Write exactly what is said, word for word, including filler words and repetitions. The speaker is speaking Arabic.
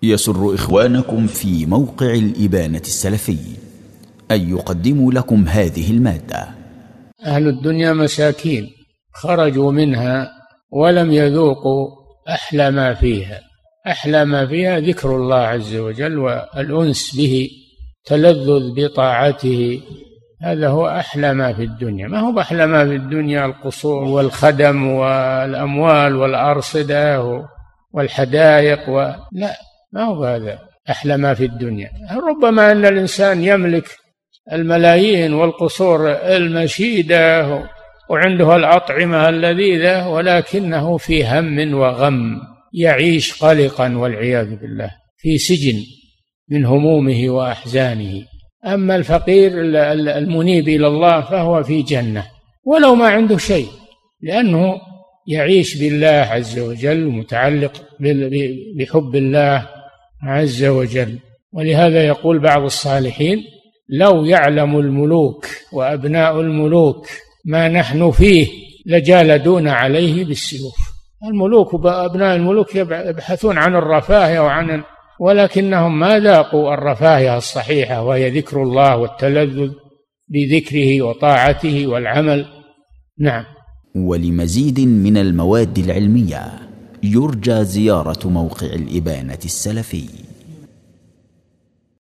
يسر إخوانكم في موقع الإبانة السلفي أن يقدموا لكم هذه المادة. أهل الدنيا مساكين خرجوا منها ولم يذوقوا أحلى ما فيها. أحلى ما فيها ذكر الله عز وجل والأنس به، تلذذ بطاعته، هذا هو أحلى ما في الدنيا. ما هو أحلى ما في الدنيا القصور والخدم والأموال والأرصدة والحدائق و... لا، ما هو هذا أحلى ما في الدنيا. ربما أن الإنسان يملك الملايين والقصور المشيدة وعنده الأطعمة اللذيذة، ولكنه في هم وغم، يعيش قلقا والعياذ بالله، في سجن من همومه وأحزانه. أما الفقير المنيب إلى الله فهو في جنة ولو ما عنده شيء، لأنه يعيش بالله عز وجل، متعلق بحب الله عز وجل. ولهذا يقول بعض الصالحين: لو يعلم الملوك وأبناء الملوك ما نحن فيه لجالدونا عليه بالسيوف. الملوك وأبناء الملوك يبحثون عن الرفاهية وعن ولكنهم ما ذاقوا الرفاهية الصحيحة، وهي ذكر الله والتلذذ بذكره وطاعته والعمل. نعم. ولمزيد من المواد العلمية يرجى زيارة موقع الإبانة السلفي.